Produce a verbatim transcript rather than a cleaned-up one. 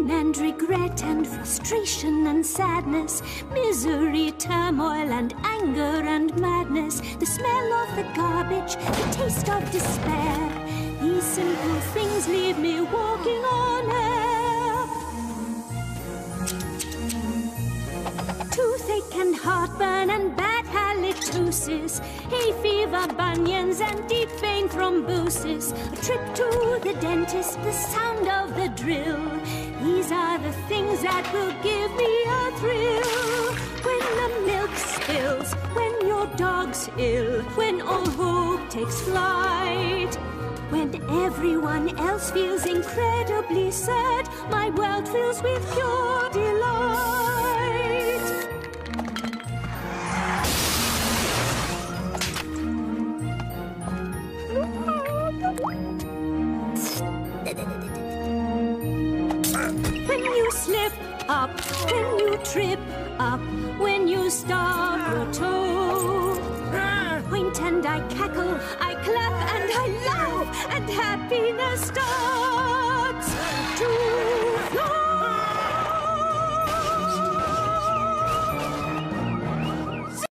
Pain and regret and frustration and sadness, misery, turmoil and anger and madness, the smell of the garbage, the taste of despair. These simple things leave me walking on air. Toothache and heartburn and bad halitosis, hay fever, bunions and deep vein thrombosis, a trip to the dentist, the sound of the drill. These are the things that will give me a thrill. When the milk spills, when your dog's ill, when all hope takes flight, when everyone else feels incredibly sad, my world fills with pure delight. When you slip up, when you trip up, when you stub your toe, point and I cackle, I clap and I laugh, and happiness starts.